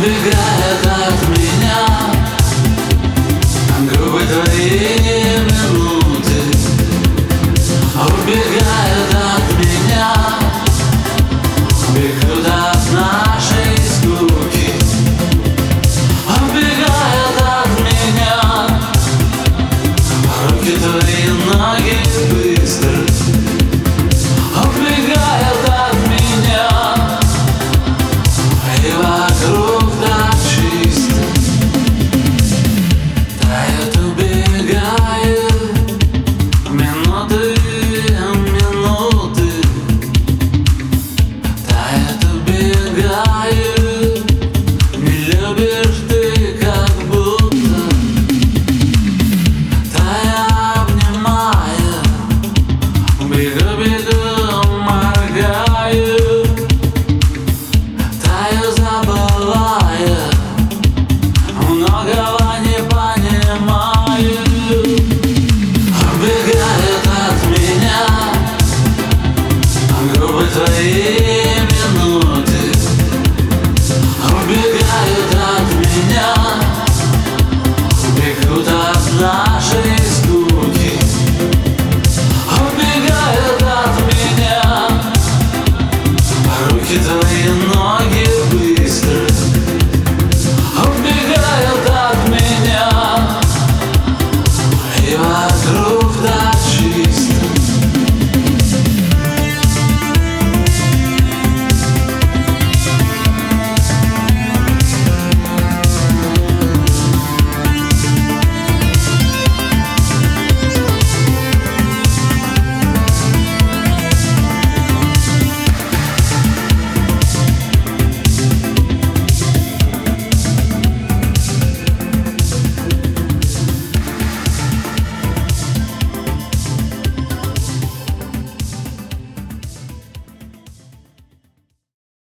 убегает от меня. Грубые твои минуты убегают от меня, бегут от нашей скуки, убегают от меня. Руки твои, ноги быстро убегают от меня, и вокруг так чисто. Тает, убегает минуты, минуты. Тает, убегает, не любишь ты как будто. Тая, обнимая, бегу, бегу, моргаю. Таю, забывая, многого не понимаю. Убегает от меня грубые твои минуты, убегают от меня, бегут от нашей